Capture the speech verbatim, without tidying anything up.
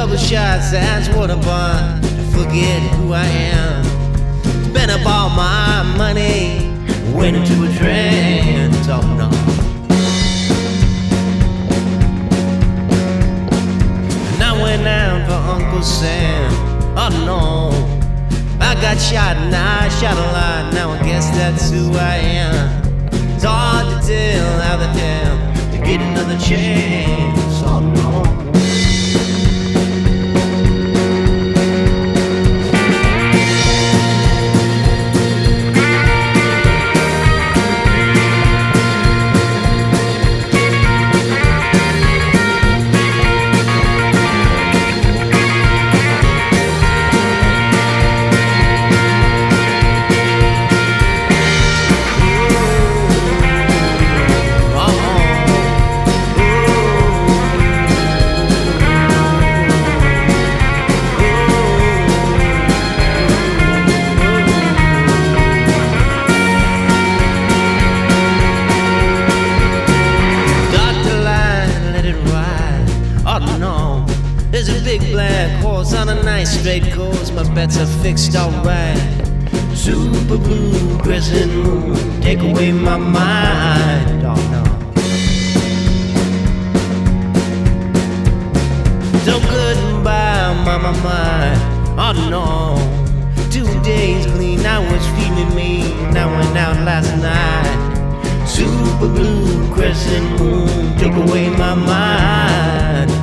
couple shots, that's what I bought to forget who I am. Spent up all my money, went into a trance. Oh no. And I went out for Uncle Sam. Oh no. I got shot and I shot a lot. Now I guess that's who I am. It's hard to tell how the hell to get another chance. Oh no. There's a big black horse on a nice straight course. My bets are fixed alright. Super blue crescent moon, take away my mind. Oh no. So goodbye, mama mine. Oh no. Two days clean, I was feeling mean. I went out last night. Super blue crescent moon, took away my mind.